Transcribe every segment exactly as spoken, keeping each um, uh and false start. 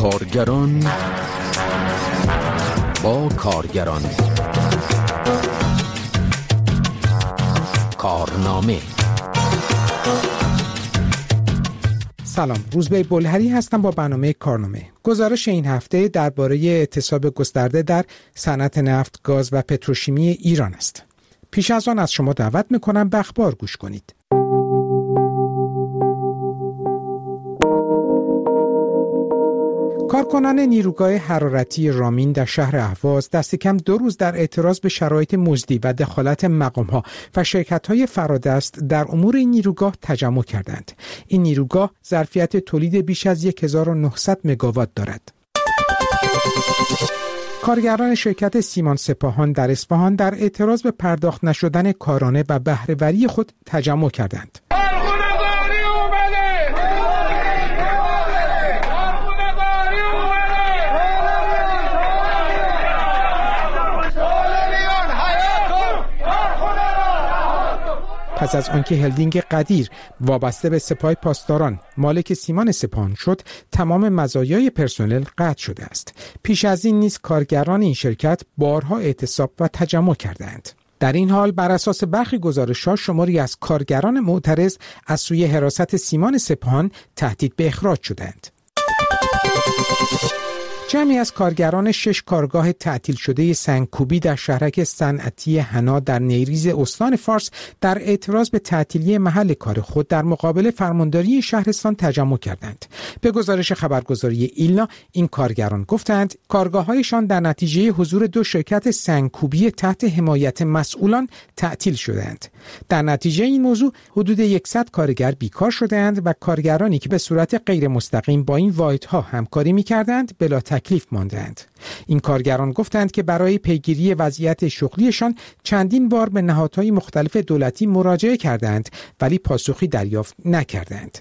کارگران با کارگران کارنامه. سلام، روزبه بلهری هستم با برنامه کارنامه. گزارش این هفته درباره اعتصاب گسترده در صنعت نفت، گاز و پتروشیمی ایران است. پیش از آن از شما دعوت میکنم به اخبار گوش کنید. کارکنان نیروگاه حرارتی رامین در شهر اهواز دست کم دو روز در اعتراض به شرایط مزدی و دخالت مقام‌ها و شرکت‌های فرادست در امور این نیروگاه تجمع کردند. این نیروگاه ظرفیت تولید بیش از هزار و نهصد مگاوات دارد. کارگران شرکت سیمان سپاهان در اصفهان در اعتراض به پرداخت نشدن کارانه و بهره‌وری خود تجمع کردند. پس از آنکه هلدینگ قدیر وابسته به سپاه پاسداران مالک سیمان سپاهان شد، تمام مزایای پرسنل قطع شده است. پیش از این نیز کارگران این شرکت بارها اعتصاب و تجمع کردند. در این حال بر اساس برخی گزارش‌ها شماری از کارگران معترض از سوی حراست سیمان سپاهان تهدید به اخراج شدند. جمعی از کارگران شش کارگاه تعطیل شده سنگکوبی در شهرک صنعتی حنا در نیریز استان فارس در اعتراض به تعطیلی محل کار خود در مقابل فرمانداری شهرستان تجمع کردند. به گزارش خبرگزاری ایلنا، این کارگران گفتند کارگاه‌هایشان در نتیجه حضور دو شرکت سنگکوبی تحت حمایت مسئولان تعطیل شدند. در نتیجه این موضوع حدود صد کارگر بیکار شدند و کارگرانی که به صورت غیر مستقیم با این واحدها همکاری می‌کردند بلا تکلیف ماندند. این کارگران گفتند که برای پیگیری وضعیت شغلیشان چندین بار به نهادهای مختلف دولتی مراجعه کردند ولی پاسخی دریافت نکردند.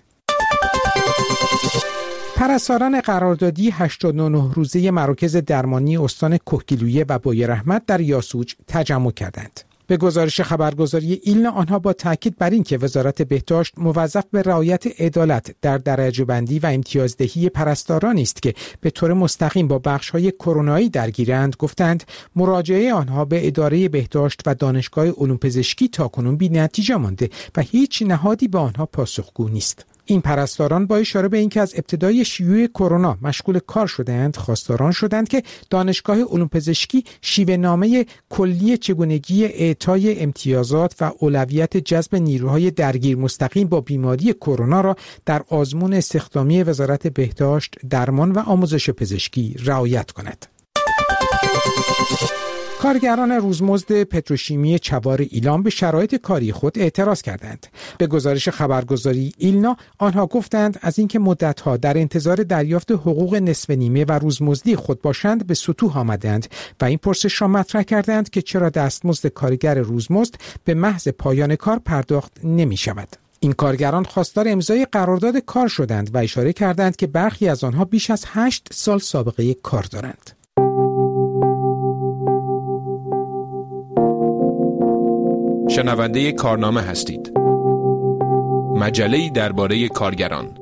پرستاران قراردادی هشتاد و نه روزه مراکز درمانی استان کهگیلویه و بویراحمد در یاسوج تجمع کردند. به گزارش خبرگزاری ایلنا، آنها با تاکید بر این که وزارت بهداشت موظف به رعایت عدالت در درجه بندی و امتیازدهی پرستارانی است که به طور مستقیم با بخش‌های کرونایی درگیرند، گفتند مراجعه آنها به اداره بهداشت و دانشگاه علوم پزشکی تاکنون بی‌نتیجه مانده و هیچ نهادی به آنها پاسخگو نیست. این پرستاران با اشاره به اینکه از ابتدای شیوع کرونا مشغول کار شدند، خواستاران شدند که دانشگاه علوم پزشکی شیوه‌نامه کلی چگونگی اعطای امتیازات و اولویت جذب نیروهای درگیر مستقیم با بیماری کرونا را در آزمون استخدامی وزارت بهداشت، درمان و آموزش پزشکی رعایت کند. کارگران روزمزد پتروشیمی چوار ایلام به شرایط کاری خود اعتراض کردند. به گزارش خبرگزاری ایلنا، آنها گفتند از اینکه مدت‌ها در انتظار دریافت حقوق نصف نیمه و روزمزدی خود باشند به سطوح آمدند و این پرسش را مطرح کردند که چرا دستمزد کارگر روزمزد به محض پایان کار پرداخت نمی شود. این کارگران خواستار امضای قرارداد کار شدند و اشاره کردند که برخی از آنها بیش از هشت سال سابقه کار دارند. شنونده کارنامه هستید. مجله‌ای درباره کارگران.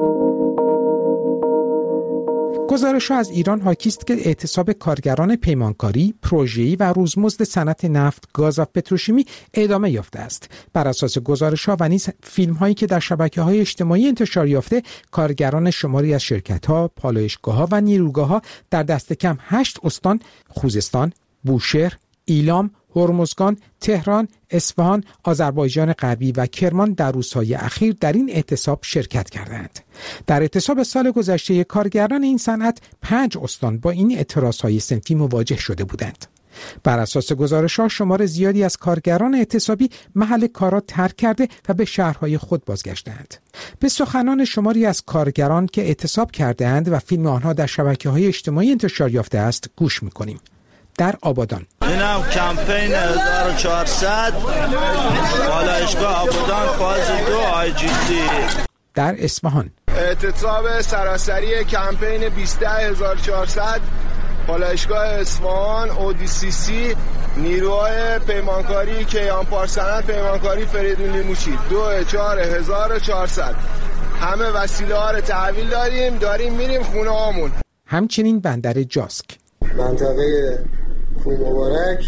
گزارش‌ها از ایران حاکی است که اعتصاب کارگران پیمانکاری، پروژه‌ای و روزمزد صنعت نفت، گاز و پتروشیمی ادامه یافته است. بر اساس گزارش‌ها و نیز فیلم‌هایی که در شبکه‌های اجتماعی انتشار یافته، کارگران شماری از شرکت‌ها، پالایشگاه‌ها و نیروگاه‌ها در دست کم هشت استان، خوزستان، بوشهر، ایلام، هرمزگان، تهران، اصفهان، آذربایجان غربی و کرمان در روزهای اخیر در این اعتصاب شرکت کردند. در اعتصاب سال گذشته کارگران این صنعت پنج استان با این اعتراضهای صنفی مواجه شده بودند. بر اساس گزارش‌ها شمار زیادی از کارگران اعتصابی محل کار را ترک کرده و به شهرهای خود بازگشتند. به سخنان شماری از کارگران که اعتصاب کردند و فیلم آنها در شبکه‌های اجتماعی انتشار یافته است گوش می‌کنیم. در آبادان اینم کمپین هزار و چهارصد پالایشگاه آبادان فاز دو آی جی تی. در اصفهان اعتصاب سراسری کمپین بیست هزار و چهارصد پالایشگاه اصفهان اودیسیسی نیروهای پیمانکاری کیان پارسنت پیمانکاری فریدون لیموچی دو چهار هزار و چهارصد همه وسیله ها رو تحویل داریم داریم میریم خونه هامون. همچنین بندر جاسک. منطقه کوه مبارک،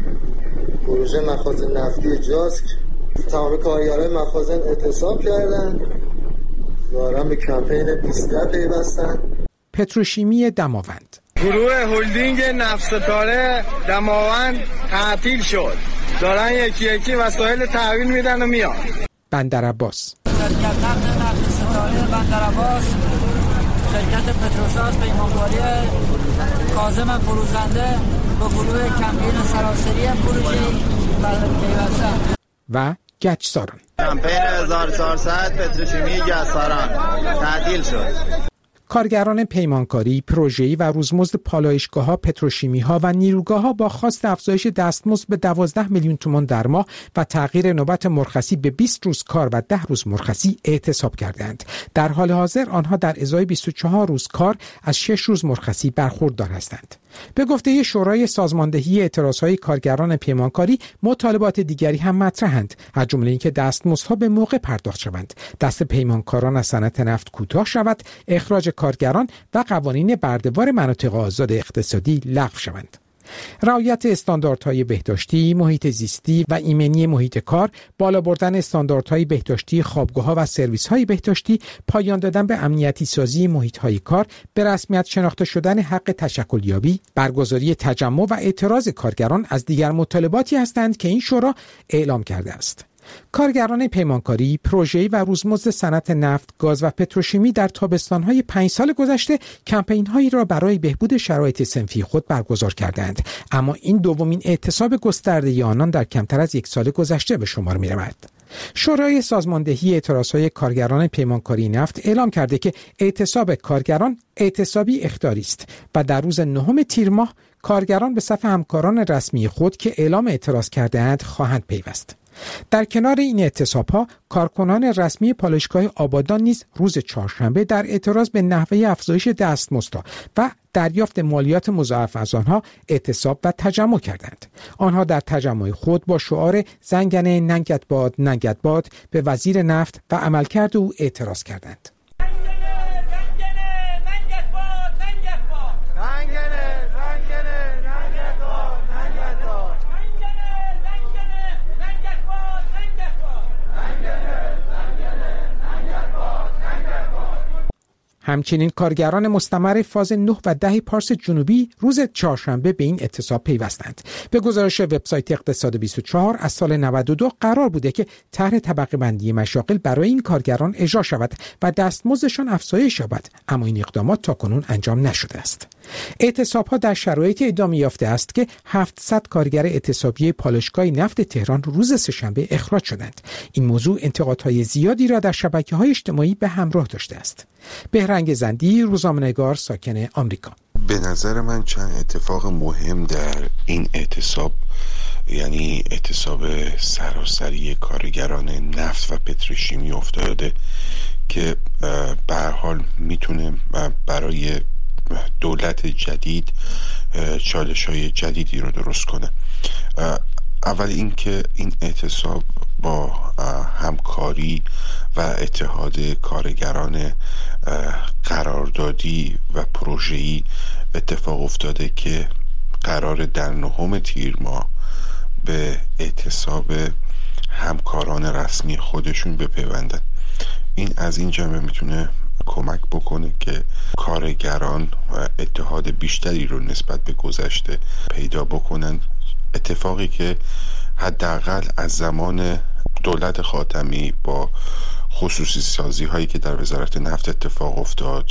پروژه مخازن نفتی جاسک، تمام کارگران مخازن اعتصاب کردن، دارن به کمپین بیست پیوستن. پتروشیمی دماوند. گروه هلدینگ نفت‌ستاره دماوند تعطیل شد. دارن یکی یکی وسایل تحویل میدن و میان. بندر عباس. شرکت نفت نفت‌ستاره بندر عباس، شرکت پتروساز پیمانکاری کاظم فروزنده با گروه کمپین سراسری پروژه پیوستن. و گچساران. کمپین هزار و چهارصد پتروشیمی گچساران تعطیل شد. کارگران پیمانکاری، پروژه‌ای و روزمزد پالایشگاه‌ها، پتروشیمی‌ها و نیروگاه‌ها با خواست افزایش دستمزد به دوازده میلیون تومان در ماه و تغییر نوبت مرخصی به بیست روز کار و ده روز مرخصی اعتصاب کردند. در حال حاضر آنها در ازای بیست و چهار روز کار از شش روز مرخصی برخوردار هستند. به گفته شورای سازماندهی اعتراضهای کارگران پیمانکاری، مطالبات دیگری هم مطرحند، از جمله اینکه دستمزدها به موقع پرداخت شوند، دست پیمانکاران از صنعت نفت کوتاه شود، اخراج کارگران و قوانین برده‌وار مناطق آزاد اقتصادی لغو شوند. رعایت استانداردهای بهداشتی، محیط زیستی و ایمنی محیط کار، بالا بردن استانداردهای بهداشتی خوابگاه‌ها و سرویس‌های بهداشتی، پایان دادن به امنیتی سازی محیط‌های کار، به رسمیت شناخته شدن حق تشکلیابی، برگزاری تجمع و اعتراض کارگران از دیگر مطالباتی هستند که این شورا اعلام کرده است. کارگران پیمانکاری، پروژه‌ای و روزمزد صنعت نفت، گاز و پتروشیمی در تابستان‌های پنج سال گذشته کمپین‌هایی را برای بهبود شرایط صنفی خود برگزار کردند، اما این دومین اعتصاب گسترده آنان در کمتر از یک سال گذشته به شمار می‌رود. شورای سازماندهی اعتراضهای کارگران پیمانکاری نفت اعلام کرده که اعتصاب کارگران اعتصابی اخطاری است و در روز نهم تیر ماه کارگران به صف همکاران رسمی خود که اعلام اعتراض کرده‌اند خواهند پیوست. در کنار این اعتصاب‌ها، کارکنان رسمی پالایشگاه آبادان نیز روز چهارشنبه در اعتراض به نحوه افزایش دستمزدها و دریافت مالیات مضاعف از آنها اعتصاب و تجمع کردند. آنها در تجمع خود با شعار زنگنه ننگت باد ننگت باد به وزیر نفت و عملکرد او اعتراض کردند. همچنین کارگران مستمر فاز نه و ده پارس جنوبی روز چهارشنبه به این اعتصاب پیوستند. به گزارش وبسایت اقتصاد بیست و چهار از سال نود و دو قرار بوده که طرح طبقه بندی مشاغل برای این کارگران اجرا شود و دستمزدشان افزایش یابد، اما این اقدامات تاکنون انجام نشده است. اعتصاب‌ها در شرایط ادامه یافته است که هفتصد کارگر اعتصابی پالایشگاه نفت تهران روز سه‌شنبه اخراج شدند. این موضوع انتقادهای زیادی را در شبکه‌های اجتماعی به همراه داشته است. بهرنگ زندی، روزنامه‌نگار ساکن آمریکا. به نظر من چند اتفاق مهم در این اعتصاب، یعنی اعتصاب سراسری کارگران نفت و پتروشیمی افتاده که به هر حال میتونه برای دولت جدید چالش‌های جدیدی رو درست کنه. اول اینکه این اعتصاب با همکاری و اتحاد کارگران قراردادی و پروژه‌ای اتفاق افتاده که قرار در نهم تیر ماه به اعتصاب همکاران رسمی خودشون بپیوندن. این از این جنبه میتونه کمک بکنه که کارگران و اتحاد بیشتری رو نسبت به گذشته پیدا بکنن، اتفاقی که حداقل از زمان دولت خاتمی با خصوصی سازی هایی که در وزارت نفت اتفاق افتاد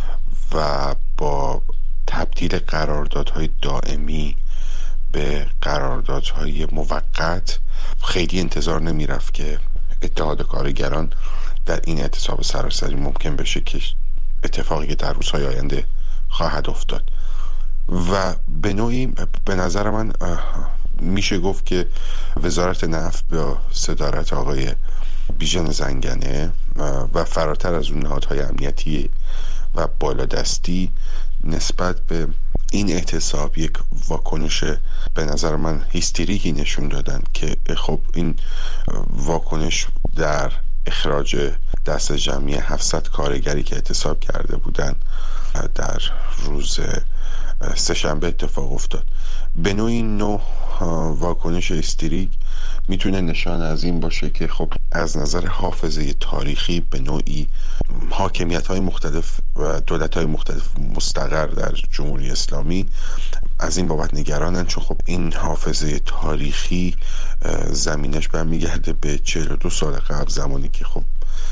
و با تبدیل قراردادهای دائمی به قراردادهای موقت خیلی انتظار نمی رفت که اتحاد کارگران در این اعتصاب سراسری ممکن بشه که اتفاقی که در روزهای آینده خواهد افتاد. و به نوعی به نظر من میشه گفت که وزارت نفت با صدارت آقای بیژن زنگنه و فراتر از اون نهادهای امنیتی و بالادستی نسبت به این اعتصاب یک واکنش به نظر من هیستریکی نشون دادن که خب این واکنش در اخراج دست جمعی هفتصد کارگری که اعتصاب کرده بودند در روز سه‌شنبه اتفاق افتاد. به نوعی این نوع واکنش هیستریک میتونه نشان از این باشه که خب از نظر حافظه تاریخی به نوعی حاکمیت‌های مختلف و دولت‌های مختلف مستقر در جمهوری اسلامی از این بابت نگرانن، چون خب این حافظه تاریخی زمینش برمیگرده به چهل و دو سال قبل، زمانی که خب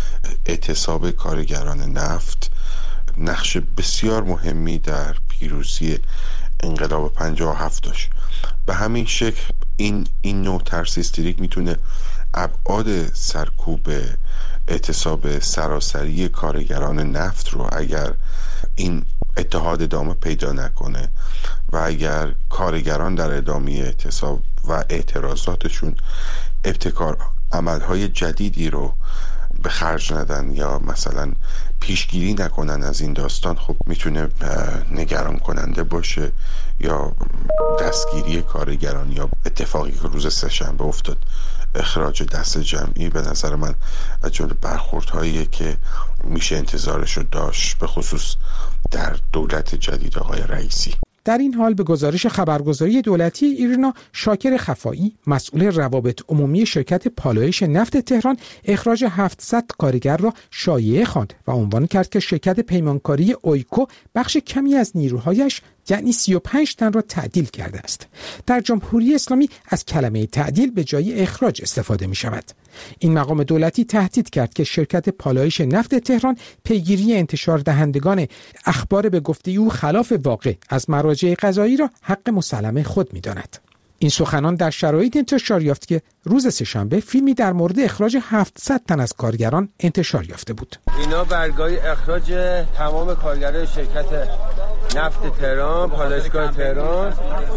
اعتصاب کارگران نفت نقش بسیار مهمی در پیروزی انقلاب پنجاه و هفت داشت. به همین شکل این این نوع ترس هیستریک میتونه ابعاد سرکوب اعتصاب سراسری کارگران نفت رو، اگر این اتحاد ادامه پیدا نکنه و اگر کارگران در ادامه اعتصاب و اعتراضاتشون ابتکار عملهای جدیدی رو به خرج ندن یا مثلا پیشگیری نکنن از این داستان، خب میتونه نگران کننده باشه یا دستگیری کارگران یا اتفاقی که روز سه‌شنبه افتاد، اخراج دست جمعی، به نظر من از جمله برخوردهایی که میشه انتظارش رو داشت، به خصوص در دولت جدید آقای رئیسی. در این حال به گزارش خبرگزاری دولتی ایرنا، شاکر خفایی مسئول روابط عمومی شرکت پالایش نفت تهران اخراج هفتصد کارگر را شایعه خواند و عنوان کرد که شرکت پیمانکاری اویکو بخش کمی از نیروهایش یعنی سی و پنج تن را تعدیل کرده است. در جمهوری اسلامی از کلمه تعدیل به جای اخراج استفاده می شود. این مقام دولتی تهدید کرد که شرکت پالایش نفت تهران پیگیری انتشار دهندگان اخبار به گفته او خلاف واقع از مراجع قضایی را حق مسلم خود می داند. این سخنان در شرایط انتشار یافت که روز سه‌شنبه فیلمی در مورد اخراج هفتصد تن از کارگران انتشار یافته بود. اینا برگای اخراج تمام کارگرای شرکت نفت تهران، پالایشگاه تهران،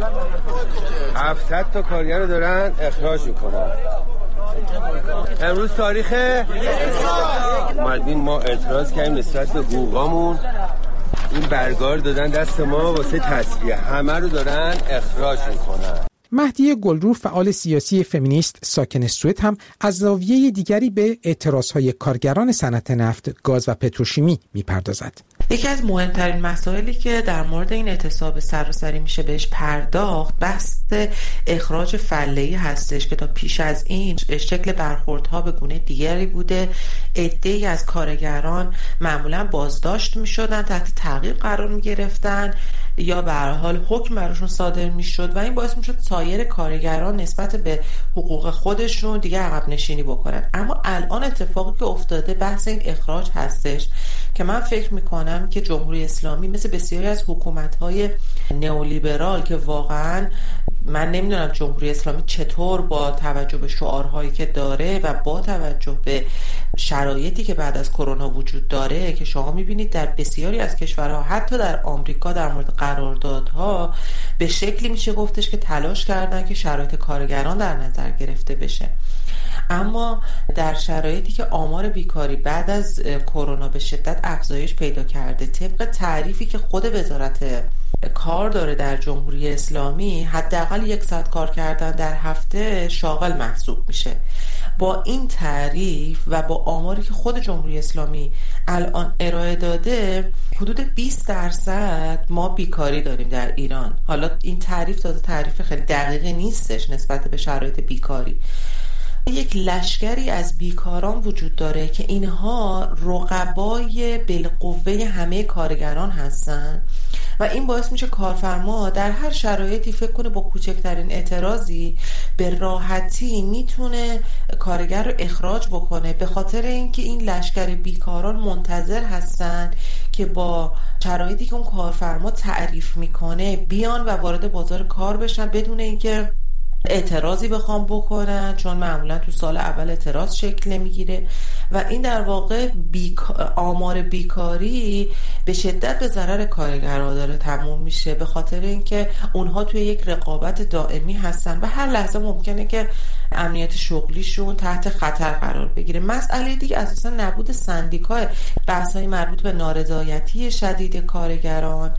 هفتصد تا کارگر رو دارن اخراج میکنن. امروز تاریخ اومدیم ما اعتراض کردیم نسبت به حقوقامون، این برگار دادن دست ما واسه تصفیه، همه رو دارن اخراج میکنن. مهدی گلرو، فعال سیاسی فمینیست ساکن سوئد، هم از زاویه دیگری به اعتراضهای کارگران صنعت نفت، گاز و پتروشیمی میپردازد. یکی از مهمترین مسائلی که در مورد این اعتصاب سراسری میشه بهش پرداخت بحث اخراج فله‌ای هستش که تا پیش از این شکل برخوردها به گونه دیگری بوده. عده‌ای از کارگران معمولا بازداشت میشدن، تحت تعقیب قرار میگرفتن یا به هر حال حکم براشون صادر میشد و این باعث میشد سایر کارگران نسبت به حقوق خودشون دیگه عقب نشینی بکنن. اما الان اتفاقی که افتاده بحث این اخراج هستش که من فکر میکنم که جمهوری اسلامی مثل بسیاری از حکومت‌های نئولیبرال که واقعاً من نمیدونم جمهوری اسلامی چطور با توجه به شعارهایی که داره و با توجه به شرایطی که بعد از کرونا وجود داره که شما میبینید در بسیاری از کشورها، حتی در آمریکا، در مورد قراردادها به شکلی میشه گفتش که تلاش کردن که شرایط کارگران در نظر گرفته بشه. اما در شرایطی که آمار بیکاری بعد از کرونا به شدت افزایش پیدا کرده، طبق تعریفی که خود وزارت کار داره در جمهوری اسلامی، حداقل یک ساعت کار کردن در هفته شاغل محسوب میشه. با این تعریف و با آماری که خود جمهوری اسلامی الان ارائه داده، حدود بیست درصد ما بیکاری داریم در ایران. حالا این تعریف تازه تعریف خیلی دقیقی نیستش نسبت به شرایط بیکاری. یک لشکری از بیکاران وجود داره که اینها رقبای بالقوه همه کارگران هستن و این باعث میشه کارفرما در هر شرایطی فکر کنه با کوچکترین اعتراضی به راحتی میتونه کارگر رو اخراج بکنه، به خاطر اینکه این لشکر بیکاران منتظر هستن که با شرایطی که اون کارفرما تعریف میکنه بیان و وارد بازار کار بشن بدون اینکه اعتراضی بخوام بکنن، چون معمولا تو سال اول اعتراض شکل نمیگیره و این در واقع بیک... آمار بیکاری به شدت به ضرر کارگرها داره تموم میشه، به خاطر اینکه اونها توی یک رقابت دائمی هستن و هر لحظه ممکنه که امنیت شغلیشون تحت خطر قرار بگیره. مسئله دیگه اساسا نبود سندیکا، بحث‌های مربوط به نارضایتی شدید کارگران،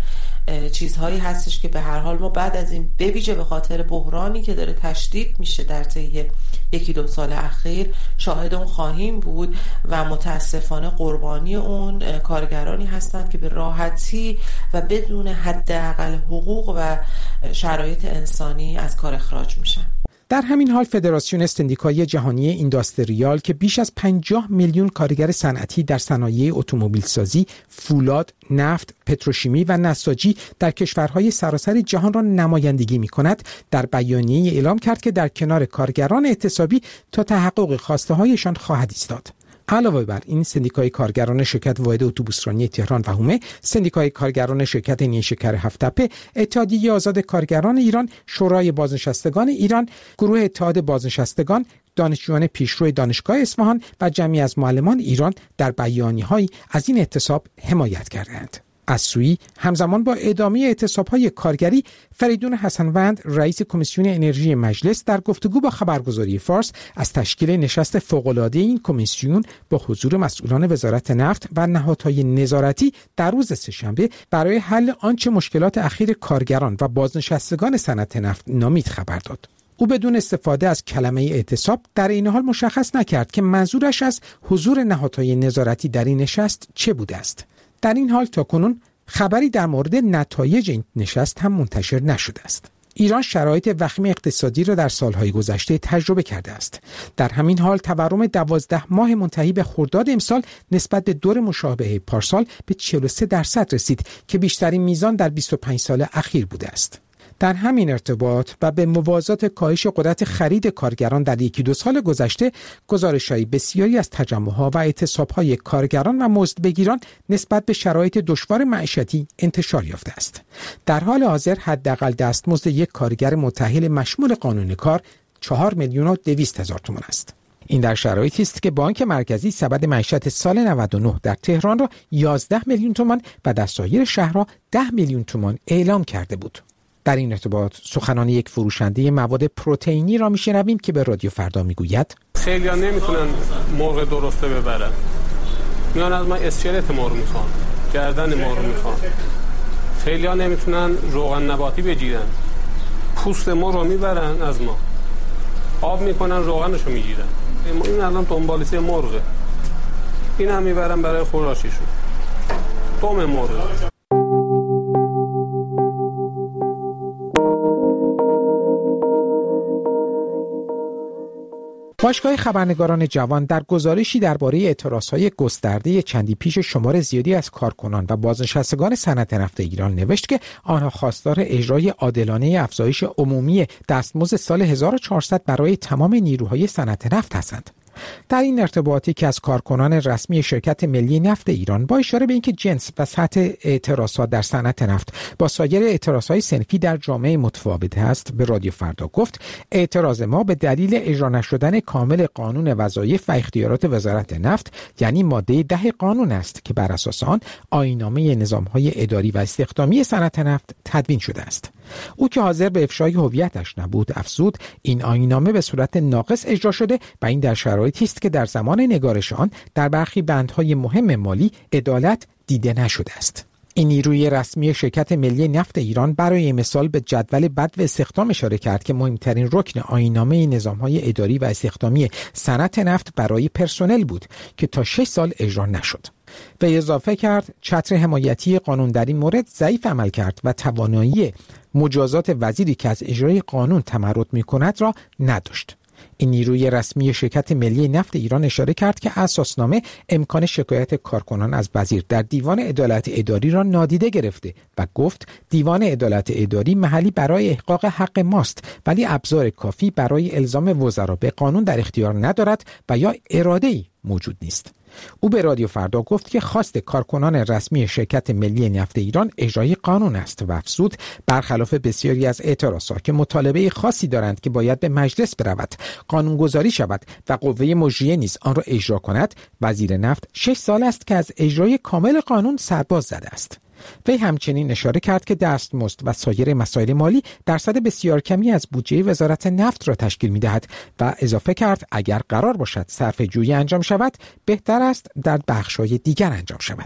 چیزهایی هستش که به هر حال ما بعد از این به ویژه به خاطر بحرانی که داره تشدید میشه در طی یکی دو سال اخیر شاهد اون خواهیم بود و متاسفانه قربانی اون کارگرانی هستند که به راحتی و بدون حداقل حقوق و شرایط انسانی از کار اخراج میشن. در همین حال فدراسیون سندیکایی جهانی اینداستریال که بیش از پنجاه میلیون کارگر صنعتی در صنایع اتومبیل سازی، فولاد، نفت، پتروشیمی و نساجی در کشورهای سراسر جهان را نمایندگی می‌کند، در بیانیه‌ای اعلام کرد که در کنار کارگران اعتصابی تا تحقق خواسته‌هایشان خواهد ایستاد. علاوه بر این، سندیکای کارگران شرکت واحد اتوبوسرانی تهران و هومه، سندیکای کارگران شرکت نیشکر هفت‌تپه، اتحادیه آزاد کارگران ایران، شورای بازنشستگان ایران، گروه اتحاد بازنشستگان، دانشجویان پیشرو دانشگاه اصفهان و جمعی از معلمان ایران در بیانیه‌هایی از این اعتصاب حمایت کردند. از سوی همزمان با ادامه اعتصاب‌های کارگری، فریدون حسنوند رئیس کمیسیون انرژی مجلس در گفتگو با خبرگزاری فارس از تشکیل نشست فوق‌العاده این کمیسیون با حضور مسئولان وزارت نفت و نهادهای نظارتی در روز سه‌شنبه برای حل آنچه مشکلات اخیر کارگران و بازنشستگان صنعت نفت نامید خبر داد. او بدون استفاده از کلمه اعتصاب در این حال مشخص نکرد که منظورش از حضور نهادهای نظارتی در این نشست چه بوده است. در این حال تاکنون خبری در مورد نتایج این نشست هم منتشر نشده است. ایران شرایط وخیم اقتصادی را در سالهای گذشته تجربه کرده است. در همین حال تورم دوازده ماه منتهی به خرداد امسال نسبت به دور مشابه پارسال به چهل و سه درصد رسید که بیشترین میزان در بیست و پنج سال اخیر بوده است. در همین ارتباط و به موازات کاهش قدرت خرید کارگران در یکی دو سال گذشته، گزارش‌های بسیاری از تجمع‌ها و اعتصاب‌های کارگران و مزدبگیران نسبت به شرایط دشوار معیشتی انتشار یافته است. در حال حاضر حداقل دستمزد یک کارگر متأهل مشمول قانون کار چهار میلیون و دویست هزار تومان است. این در شرایطی است که بانک مرکزی سبد معیشت سال نود و نه در تهران را یازده میلیون تومان و در سایر شهرها ده میلیون تومان اعلام کرده بود. در این ارتباط سخنان یک فروشنده مواد پروتئینی را میشنویم که به رادیو فردا میگوید خیلی‌ها نمیتونن مرغ درسته ببرن، میان از من اسکلت مرغ میخوان، گردن مرغ میخوان. خیلی‌ها نمیتونن روغن نباتی بگیرن، پوست مرغ رو میبرن از ما، آب میکنن روغنش رو میگیرن. این الان دنبالسی مرغه، این هم میبرن برای خوراشیشون، دم مرغ. باشگاه خبرنگاران جوان در گزارشی درباره اعتراضهای گسترده چندی پیش شمار زیادی از کارکنان و بازنشستگان صنعت نفت ایران نوشت که آنها خواستار اجرای عادلانه افزایش عمومی دستمزد سال هزار و چهارصد برای تمام نیروهای صنعت نفت هستند. در این ارتباطی که از کارکنان رسمی شرکت ملی نفت ایران با اشاره به اینکه جنس و سطح اعتراضات در صنعت نفت با سایر اعتراضهای صنفی در جامعه متفاوت است، به رادیو فردا گفت اعتراض ما به دلیل اجرا نشدن کامل قانون وظایف و اختیارات وزارت نفت، یعنی ماده ده قانون است که بر اساس آن آیین‌نامه نظام‌های اداری و استخدامی صنعت نفت تدوین شده است. او که حاضر به افشای هویتش نبود افزود این آیین‌نامه به صورت ناقص اجرا شده و این در شرایطی است که در زمان نگارش آن در برخی بندهای مهم مالی عدالت دیده نشده است. این نیروی رسمی شرکت ملی نفت ایران برای مثال به جدول بدو استخدام اشاره کرد که مهمترین رکن آیین‌نامه نظام‌های اداری و استخدامی صنعت نفت برای پرسنل بود که تا شش سال اجرا نشد. و اضافه کرد چتر حمایتی قانون در این مورد ضعیف عمل کرد و توانایی مجازات وزیری که از اجرای قانون تمرد می‌کند را نداشت. این نیروی رسمی شرکت ملی نفت ایران اشاره کرد که اساسنامه امکان شکایت کارکنان از وزیر در دیوان عدالت اداری را نادیده گرفته و گفت دیوان عدالت اداری محلی برای احقاق حق ماست ولی ابزار کافی برای الزام وزرا به قانون در اختیار ندارد و یا اراده‌ای موجود نیست. او به رادیو فردا گفت که خواست کارکنان رسمی شرکت ملی نفت ایران اجرای قانون است و افزود برخلاف بسیاری از اعتراضات که مطالبه خاصی دارند که باید به مجلس برود، قانونگذاری شود و قوه مجریه نیز آن را اجرا کند، وزیر نفت شش سال است که از اجرای کامل قانون سرباز زده است. وی همچنین اشاره کرد که دستمزد و سایر مسائل مالی درصد بسیار کمی از بودجه وزارت نفت را تشکیل می‌دهد و اضافه کرد اگر قرار باشد صرفه‌جویی انجام شود بهتر است در بخش‌های دیگر انجام شود.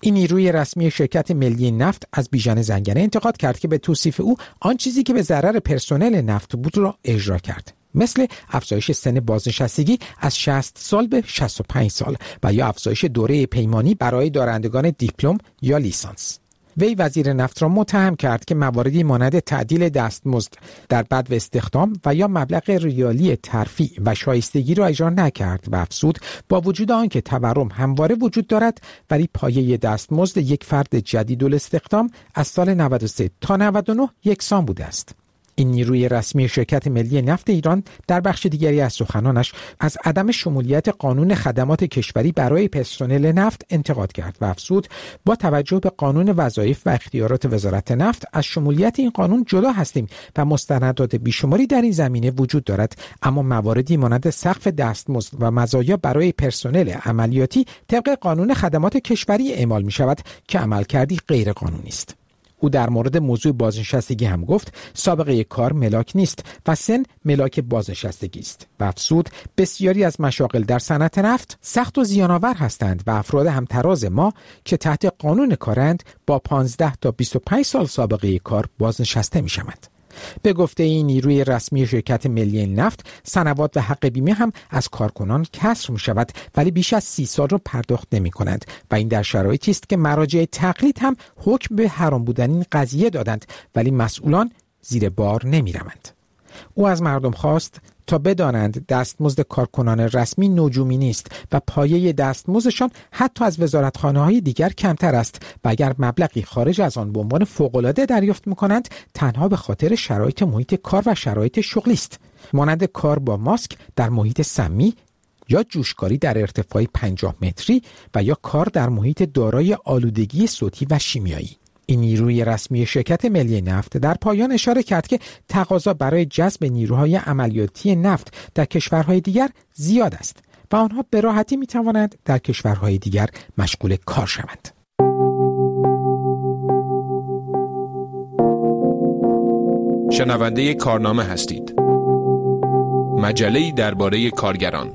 این نیروی رسمی شرکت ملی نفت از بیژن زنگنه انتقاد کرد که به توصیف او آن چیزی که به ضرر پرسنل نفت بود را اجرا کرد، مثل افزایش سن بازنشستگی از شصت سال به شصت و پنج سال و یا افزایش دوره پیمانی برای دارندگان دیپلم یا لیسانس. وی وزیر نفت را متهم کرد که مواردی مانند تعدیل دستمزد در بدو استخدام و یا مبلغ ریالی ترفیع و شایستگی را اجرا نکرد و افزود با وجود آنکه تورم همواره وجود دارد ولی پایه دستمزد یک فرد جدید الاستخدام از سال نود و سه تا نود و نه یکسان بوده است. این نیروی رسمی شرکت ملی نفت ایران در بخش دیگری از سخنانش از عدم شمولیت قانون خدمات کشوری برای پرسنل نفت انتقاد کرد و افزود با توجه به قانون وظایف و اختیارات وزارت نفت از شمولیت این قانون جدا هستیم و مستندات بیشماری در این زمینه وجود دارد، اما مواردی مانند سقف دستمزد و مزایا برای پرسنل عملیاتی طبق قانون خدمات کشوری اعمال می شود که عملکردی غیر قانونی است. او در مورد موضوع بازنشستگی هم گفت سابقه کار ملاک نیست و سن ملاک بازنشستگی است و افزود بسیاری از مشاغل در صنعت نفت سخت و زیان‌آور هستند و افراد همتراز ما که تحت قانون کارند با پانزده تا بیست و پنج سال سابقه کار بازنشسته می‌شوند. به گفته این نیروی رسمی شرکت ملی نفت، سنوات و حق بیمه هم از کارکنان کسر می شود ولی بیش از سی سال را پرداخت نمی کنند و این در شرایطی است که مراجع تقلید هم حکم به حرام بودن این قضیه دادند ولی مسئولان زیر بار نمی روند. او از مردم خواست تا بدانند دستمزد کارکنان رسمی نجومی نیست و پایه دستمزدشان حتی از وزارتخانه‌های دیگر کمتر است و اگر مبلغی خارج از آن به عنوان فوق‌العاده دریافت می‌کنند تنها به خاطر شرایط محیط کار و شرایط شغلی است، مانند کار با ماسک در محیط سمی یا جوشکاری در ارتفاع پنجاه متری و یا کار در محیط دارای آلودگی صوتی و شیمیایی. این نیروی رسمی شرکت ملی نفت در پایان اشاره کرد که تقاضا برای جذب نیروهای عملیاتی نفت در کشورهای دیگر زیاد است و آنها به راحتی می توانند در کشورهای دیگر مشغول کار شوند. شنونده کارنامه هستید. مجله‌ای درباره کارگران.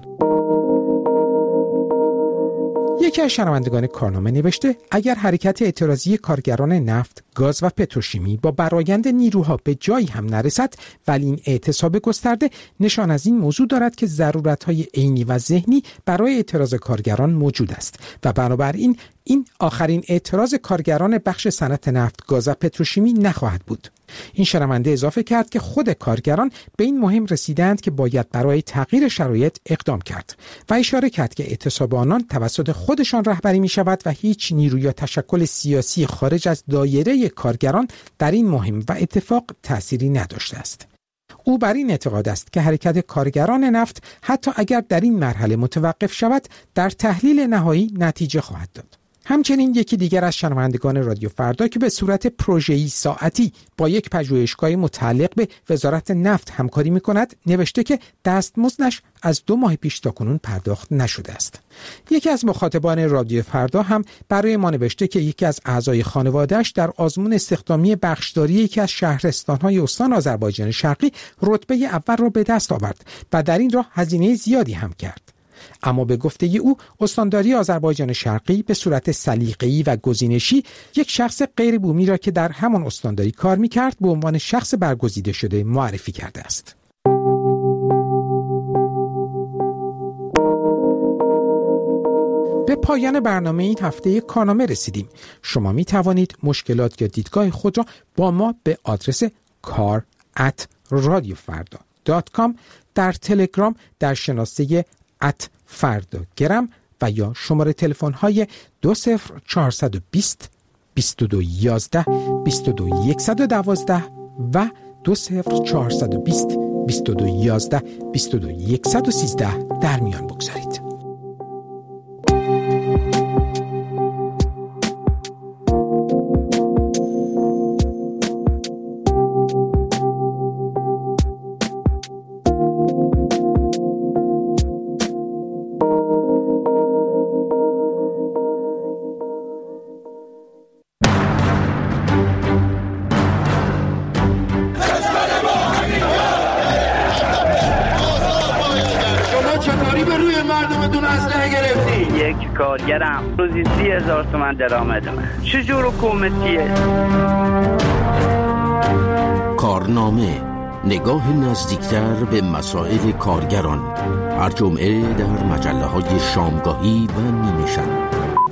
یکی از شنوندگان کارنامه نوشته اگر حرکت اعتراضی کارگران نفت، گاز و پتروشیمی با برآیند نیروها به جایی هم نرسد ولی این اعتصاب گسترده نشان از این موضوع دارد که ضرورت‌های عینی و ذهنی برای اعتراض کارگران موجود است و بنابراین این آخرین اعتراض کارگران بخش صنعت نفت، گاز و پتروشیمی نخواهد بود. این شنونده اضافه کرد که خود کارگران به این مهم رسیدند که باید برای تغییر شرایط اقدام کرد و اشاره کرد که اعتصاب آنان توسط خودشان رهبری می شود و هیچ نیروی یا تشکل سیاسی خارج از دایره کارگران در این مهم و اتفاق تأثیری نداشته است. او بر این اعتقاد است که حرکت کارگران نفت حتی اگر در این مرحله متوقف شود در تحلیل نهایی نتیجه خواهد داد. همچنین یکی دیگر از شنوندگان رادیو فردا که به صورت پروژه‌ای ساعتی با یک پژوهشگاه متعلق به وزارت نفت همکاری می‌کند نوشته که دستمزدش از دو ماه پیش تاکنون پرداخت نشده است. یکی از مخاطبان رادیو فردا هم برای ما نوشته که یکی از اعضای خانواده‌اش در آزمون استخدامی بخشداری یکی از شهرستان‌های استان آذربایجان شرقی رتبه اول را به دست آورد و در این راه هزینه زیادی هم کرد. اما به گفته او استانداری آذربایجان شرقی به صورت سلیقه‌ای و گزینشی یک شخص غیر بومی را که در همان استانداری کار می‌کرد به عنوان شخص برگزیده شده معرفی کرده است. به پایان برنامه این هفته کارنامه رسیدیم. شما می توانید مشکلات یا دیدگاه خود را با ما به آدرس کار ات رادیو فردا دات کام در تلگرام در شناسه ات فردا گرم و یا شماره تلفن های دو صفر چهارصد و بیست بیست و دو یازده بیست و دو صد و دوازده و دو صفر چهارصد و بیست بیست و دو یازده بیست و دو صد و سیزده در میان بگذارید. چطوری به روی مردمتون اسلحه گرفتی؟ یک کارگرم روزی سی هزار تومن درآمدمه. چجور حکومتیه؟ کارنامه، نگاه نزدیکتر به مسائل کارگران، هر جمعه در مجله های شامگاهی و نیمه شب.